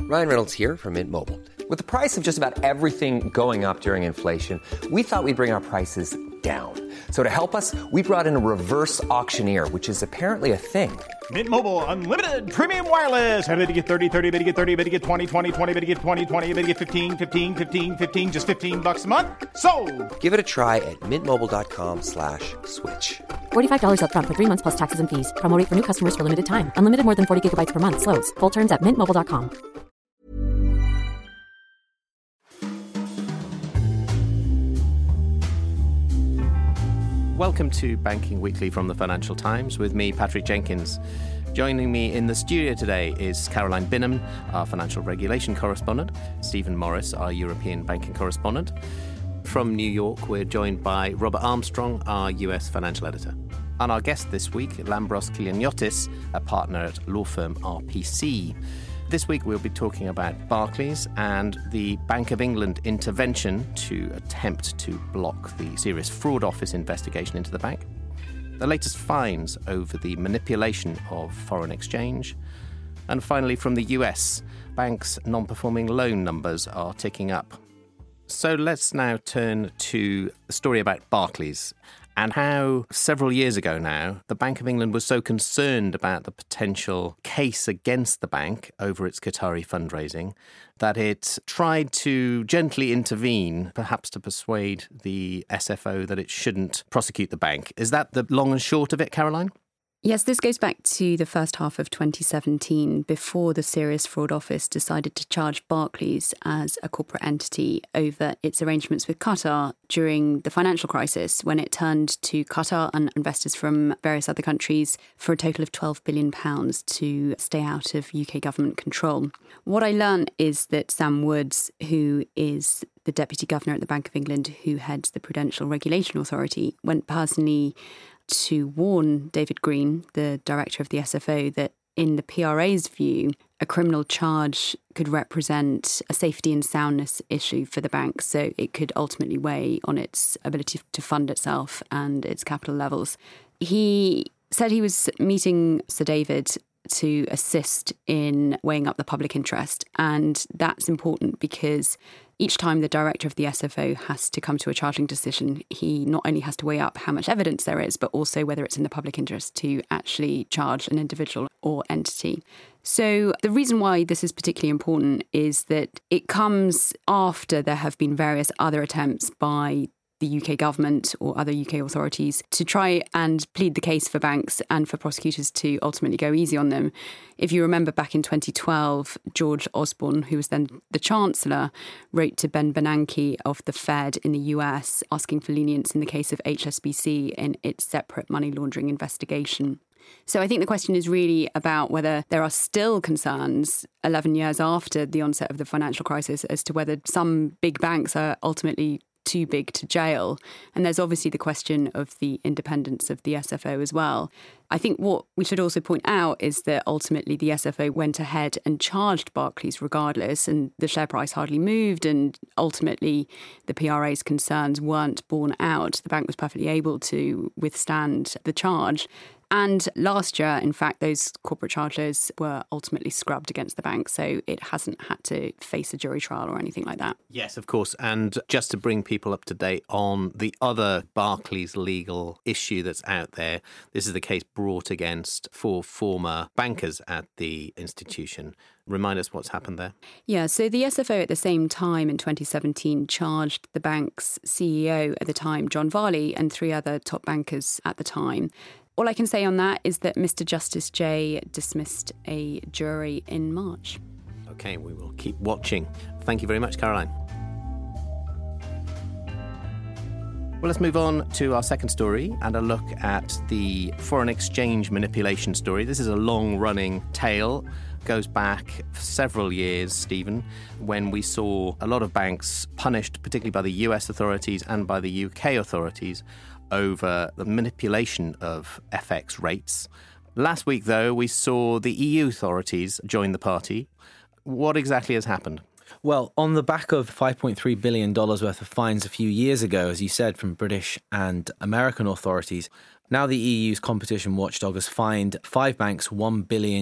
Ryan Reynolds here from Mint Mobile. With the price of just about everything going up during inflation, we thought we'd bring our prices down. So to help us, we brought in a reverse auctioneer, which is apparently a thing. Mint Mobile Unlimited Premium Wireless. How to get 30, 30, bit to get 30, bit to get 20, 20, 20, bit to get 20, 20, bit to get 15, 15, 15, 15, just $15 a month? Sold! Give it a try at mintmobile.com/switch. $45 up front for 3 months plus taxes and fees. Promo rate for new customers for limited time. Unlimited more than 40 gigabytes per month. Slows full terms at mintmobile.com. Welcome to Banking Weekly from the Financial Times with me, Patrick Jenkins. Joining me in the studio today is Caroline Binham, our financial regulation correspondent, Stephen Morris, our European banking correspondent. From New York, we're joined by Robert Armstrong, our US financial editor. And our guest this week, Lambros Kilianiotis, a partner at law firm RPC. This week we'll be talking about Barclays and the Bank of England intervention to attempt to block the Serious Fraud Office investigation into the bank, the latest fines over the manipulation of foreign exchange, and finally from the US, banks' non-performing loan numbers are ticking up. So let's now turn to the story about Barclays and how several years ago now, the Bank of England was so concerned about the potential case against the bank over its Qatari fundraising that it tried to gently intervene, perhaps to persuade the SFO that it shouldn't prosecute the bank. Is that the long and short of it, Caroline? Yes, this goes back to the first half of 2017, before the Serious Fraud Office decided to charge Barclays as a corporate entity over its arrangements with Qatar during the financial crisis, when it turned to Qatar and investors from various other countries for a total of £12 billion to stay out of UK government control. What I learned is that Sam Woods, who is the Deputy Governor at the Bank of England, who heads the Prudential Regulation Authority, went personally to warn David Green, the director of the SFO, that in the PRA's view, a criminal charge could represent a safety and soundness issue for the bank, so it could ultimately weigh on its ability to fund itself and its capital levels. He said he was meeting Sir David to assist in weighing up the public interest, and that's important because each time the director of the SFO has to come to a charging decision, he not only has to weigh up how much evidence there is, but also whether it's in the public interest to actually charge an individual or entity. So the reason why this is particularly important is that it comes after there have been various other attempts by the UK government or other UK authorities to try and plead the case for banks and for prosecutors to ultimately go easy on them. If you remember back in 2012, George Osborne, who was then the Chancellor, wrote to Ben Bernanke of the Fed in the US asking for lenience in the case of HSBC in its separate money laundering investigation. So I think the question is really about whether there are still concerns 11 years after the onset of the financial crisis as to whether some big banks are ultimately too big to jail. And there's obviously the question of the independence of the SFO as well. I think what we should also point out is that ultimately the SFO went ahead and charged Barclays regardless, and the share price hardly moved, and ultimately the PRA's concerns weren't borne out. The bank was perfectly able to withstand the charge. And last year, in fact, those corporate charges were ultimately scrubbed against the bank, so it hasn't had to face a jury trial or anything like that. Yes, of course. And just to bring people up to date on the other Barclays legal issue that's out there, this is the case brought against 4 former bankers at the institution. Remind us what's happened there. Yeah, so the SFO at the same time in 2017 charged the bank's CEO at the time, John Varley, and 3 other top bankers at the time. All I can say on that is that Mr. Justice Jay dismissed a jury in March. OK, we will keep watching. Thank you very much, Caroline. Well, let's move on to our second story and a look at the foreign exchange manipulation story. This is a long-running tale. Goes back several years, Stephen, when we saw a lot of banks punished, particularly by the US authorities and by the UK authorities, over the manipulation of FX rates. Last week, though, we saw the EU authorities join the party. What exactly has happened? Well, on the back of $5.3 billion worth of fines a few years ago, as you said, from British and American authorities, now the EU's competition watchdog has fined 5 banks €1 billion.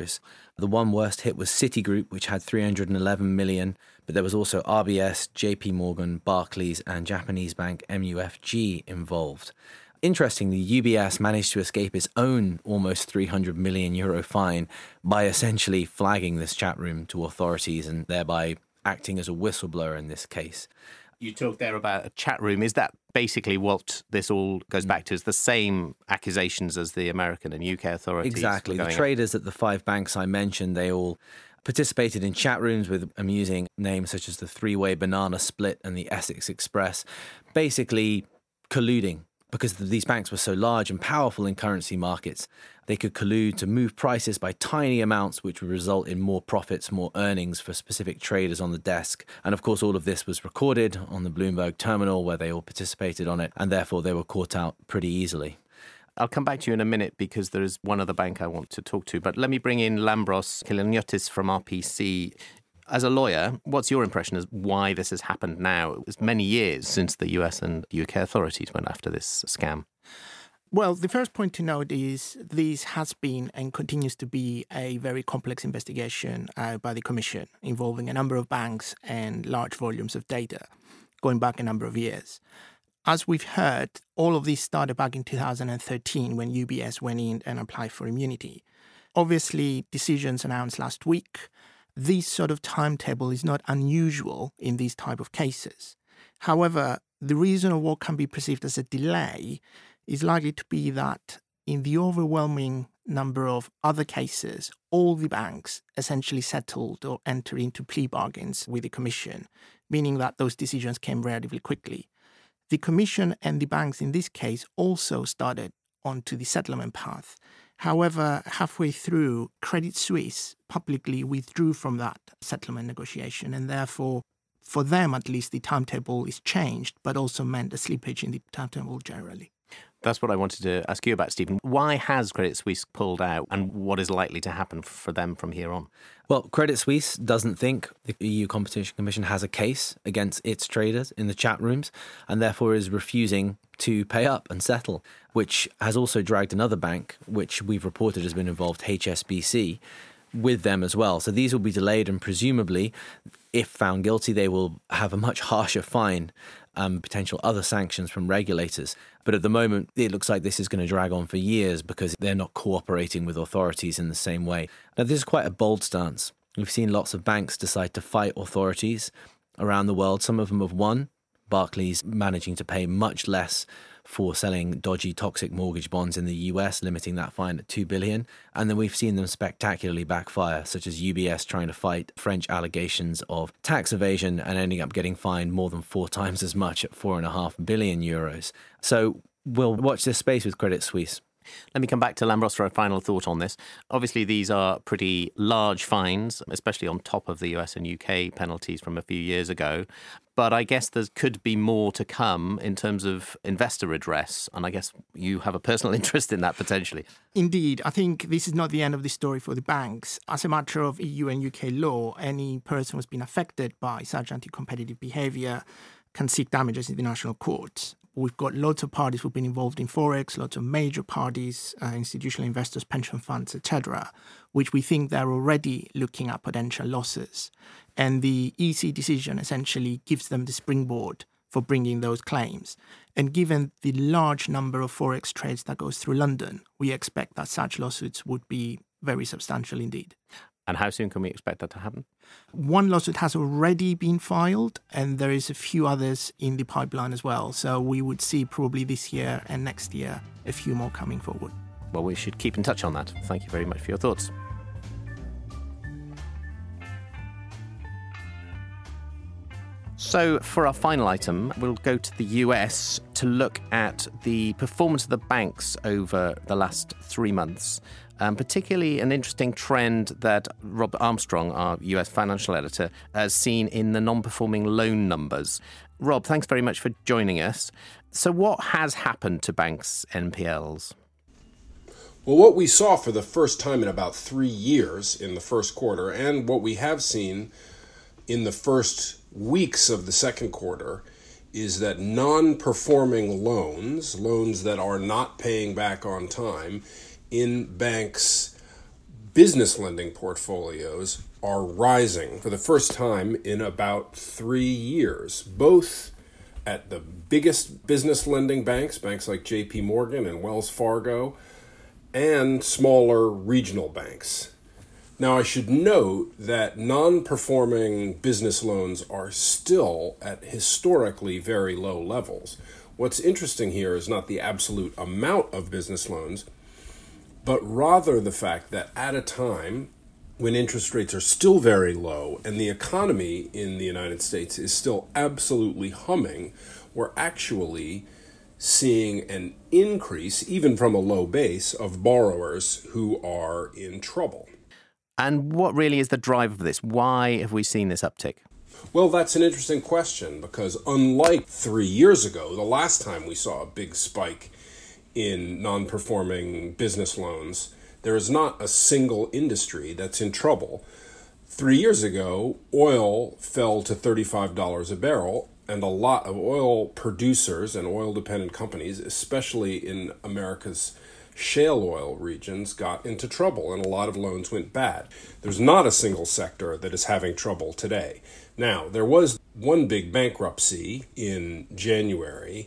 The one worst hit was Citigroup, which had 311 million, but there was also RBS, JP Morgan, Barclays and Japanese bank MUFG involved. Interestingly, UBS managed to escape its own almost €300 million fine by essentially flagging this chat room to authorities and thereby acting as a whistleblower in this case. You talked there about a chat room. Is that basically what this all goes back to? Is the same accusations as the American and UK authorities? Exactly. The traders at the 5 banks I mentioned, they all participated in chat rooms with amusing names such as the Three-Way Banana Split and the Essex Express, basically colluding. Because these banks were so large and powerful in currency markets, they could collude to move prices by tiny amounts, which would result in more profits, more earnings for specific traders on the desk. And of course, all of this was recorded on the Bloomberg terminal where they all participated on it, and therefore they were caught out pretty easily. I'll come back to you in a minute because there is one other bank I want to talk to. But let me bring in Lambros Kiloniotis from RPC. As a lawyer, what's your impression as why this has happened now? It's many years since the US and UK authorities went after this scam. Well, the first point to note is this has been and continues to be a very complex investigation by the Commission involving a number of banks and large volumes of data going back a number of years. As we've heard, all of this started back in 2013 when UBS went in and applied for immunity. Obviously, decisions announced last week. This sort of timetable is not unusual in these type of cases. However, the reason of what can be perceived as a delay is likely to be that in the overwhelming number of other cases, all the banks essentially settled or entered into plea bargains with the Commission, meaning that those decisions came relatively quickly. The Commission and the banks in this case also started onto the settlement path. However, halfway through, Credit Suisse publicly withdrew from that settlement negotiation, and therefore, for them at least, the timetable is changed, but also meant a slippage in the timetable generally. That's what I wanted to ask you about, Stephen. Why has Credit Suisse pulled out, and what is likely to happen for them from here on? Well, Credit Suisse doesn't think the EU Competition Commission has a case against its traders in the chat rooms and therefore is refusing to pay up and settle, which has also dragged another bank, which we've reported has been involved, HSBC, with them as well. So these will be delayed and presumably, if found guilty, they will have a much harsher fine, potential other sanctions from regulators. But at the moment, it looks like this is going to drag on for years because they're not cooperating with authorities in the same way. Now, this is quite a bold stance. We've seen lots of banks decide to fight authorities around the world. Some of them have won. Barclays managing to pay much less for selling dodgy, toxic mortgage bonds in the US, limiting that fine at $2 billion. And then we've seen them spectacularly backfire, such as UBS trying to fight French allegations of tax evasion and ending up getting fined more than 4 times as much at €4.5 billion. So we'll watch this space with Credit Suisse. Let me come back to Lambros for a final thought on this. Obviously, these are pretty large fines, especially on top of the US and UK penalties from a few years ago. But I guess there could be more to come in terms of investor redress. And I guess you have a personal interest in that potentially. Indeed. I think this is not the end of the story for the banks. As a matter of EU and UK law, any person who's been affected by such anti-competitive behaviour can seek damages in the national courts. We've got lots of parties who've been involved in Forex, lots of major parties, institutional investors, pension funds, etc., which we think they're already looking at potential losses. And the EC decision essentially gives them the springboard for bringing those claims. And given the large number of Forex trades that goes through London, we expect that such lawsuits would be very substantial indeed. And how soon can we expect that to happen? One lawsuit has already been filed, and there is a few others in the pipeline as well. So we would see probably this year and next year a few more coming forward. Well, we should keep in touch on that. Thank you very much for your thoughts. So for our final item, we'll go to the US to look at the performance of the banks over the last 3 months. Particularly an interesting trend that Rob Armstrong, our US financial editor, has seen in the non-performing loan numbers. Rob, thanks very much for joining us. So what has happened to banks' NPLs? Well, what we saw for the first time in about 3 years in the first quarter, and what we have seen in the first weeks of the second quarter is that non-performing loans that are not paying back on time in banks' business lending portfolios are rising for the first time in about 3 years, both at the biggest business lending banks like JP Morgan and Wells Fargo, and smaller regional banks. Now, I should note that non-performing business loans are still at historically very low levels. What's interesting here is not the absolute amount of business loans, but rather the fact that at a time when interest rates are still very low and the economy in the United States is still absolutely humming, we're actually seeing an increase, even from a low base, of borrowers who are in trouble. And what really is the driver for this? Why have we seen this uptick? Well, that's an interesting question, because unlike 3 years ago, the last time we saw a big spike in non-performing business loans, there is not a single industry that's in trouble. 3 years ago, oil fell to $35 a barrel, and a lot of oil producers and oil-dependent companies, especially in America's shale oil regions, got into trouble, and a lot of loans went bad. There's not a single sector that is having trouble today. Now, there was one big bankruptcy in January.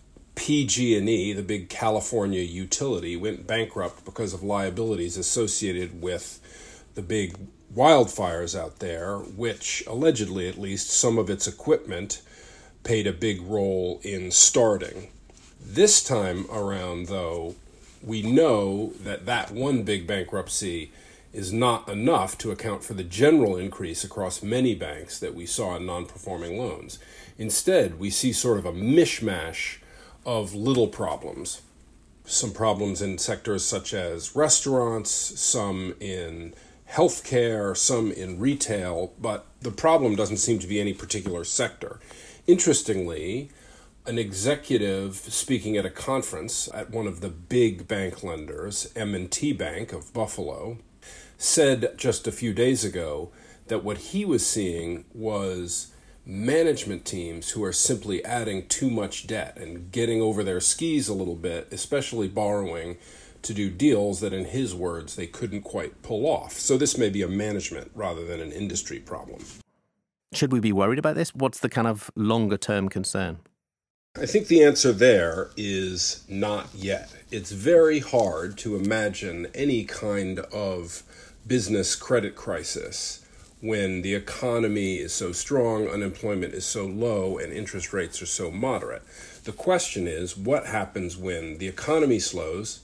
PG&E, the big California utility, went bankrupt because of liabilities associated with the big wildfires out there, which allegedly, at least, some of its equipment played a big role in starting. This time around, though, we know that that one big bankruptcy is not enough to account for the general increase across many banks that we saw in non-performing loans. Instead, we see sort of a mishmash of little problems. Some problems in sectors such as restaurants, some in healthcare, some in retail, but the problem doesn't seem to be any particular sector. Interestingly, an executive speaking at a conference at one of the big bank lenders, M&T Bank of Buffalo, said just a few days ago that what he was seeing was management teams who are simply adding too much debt and getting over their skis a little bit, especially borrowing to do deals that, in his words, they couldn't quite pull off. So this may be a management rather than an industry problem. Should we be worried about this? What's the kind of longer-term concern? I think the answer there is not yet. It's very hard to imagine any kind of business credit crisis when the economy is so strong, unemployment is so low, and interest rates are so moderate. The question is, what happens when the economy slows,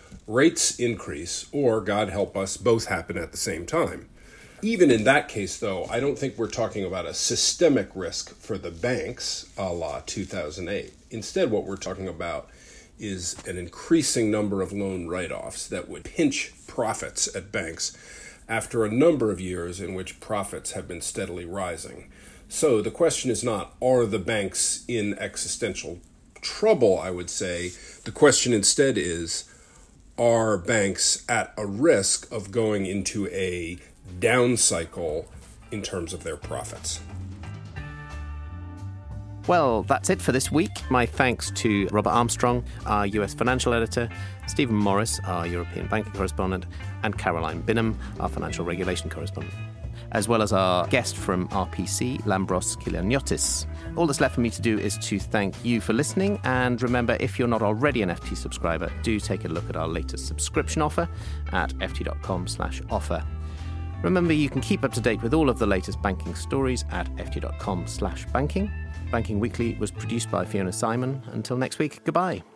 rates increase, or, God help us, both happen at the same time? Even in that case, though, I don't think we're talking about a systemic risk for the banks, a la 2008. Instead, what we're talking about is an increasing number of loan write-offs that would pinch profits at banks after a number of years in which profits have been steadily rising. So the question is not, are the banks in existential trouble, I would say. The question instead is, are banks at a risk of going into a down cycle in terms of their profits? Well, that's it for this week. My thanks to Robert Armstrong, our US financial editor, Stephen Morris, our European banking correspondent, and Caroline Binham, our financial regulation correspondent, as well as our guest from RPC, Lambros Kylianiotis. All that's left for me to do is to thank you for listening, and remember, if you're not already an FT subscriber, do take a look at our latest subscription offer at ft.com/offer. Remember, you can keep up to date with all of the latest banking stories at ft.com/banking. Banking Weekly was produced by Fiona Simon. Until next week, goodbye.